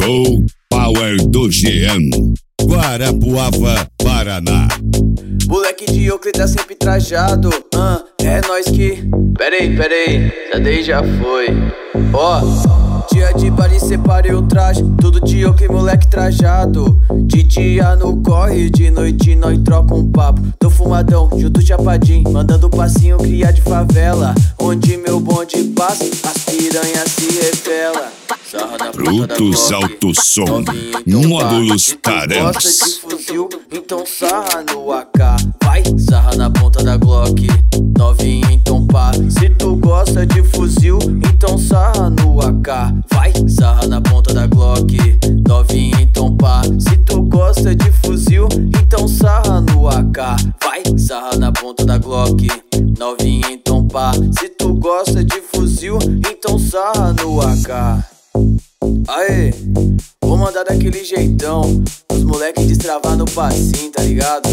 Go Power do GM, Guarapuava, Paraná. Moleque de Oakley tá sempre trajado, é nóis que... Peraí, já foi. Dia de baile separei o traje, tudo de Oakley, moleque trajado. De dia no corre, de noite nós troca um papo. Tô fumadão, junto chapadinho, mandando passinho cria de favela. Onde meu bonde passa, as piranhas se revela. Brutus Alto Som, módulos Taremas. Gosta de fuzil, então sarra no AK. Vai, sarra na ponta da Glock, novinha então pá. Se tu gosta de fuzil, então sarra no AK. Vai, sarra na ponta da Glock, novinha então pá. Se tu gosta de fuzil, então sarra no AK. Vai, sarra na ponta da Glock, novinha então pá. Se tu gosta de fuzil, então sarra no AK. Aê, vou mandar daquele jeitão, os moleque destravar no passinho, tá ligado?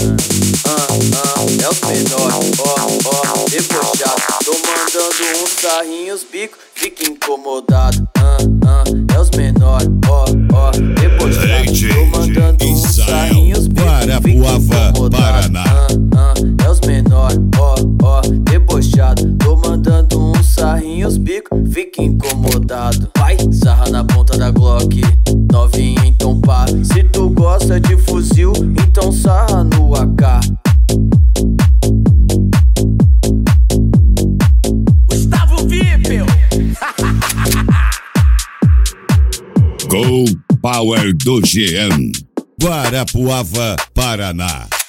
É os menores, debochado. Tô mandando uns sarrinhos, bico, fica incomodado. É os menores, debochado. Tô mandando uns sarrinhos, bico, Guarapuava, Paraná. É os menores, debochado. Tô mandando uns sarrinhos, bico, fica incomodado. Vai, sarra na ponta da Glock, novinha então pá. Se tu gosta de fuzil, então sarra no AK. Gustavo Vipel. Go Power do GM, Guarapuava, Paraná.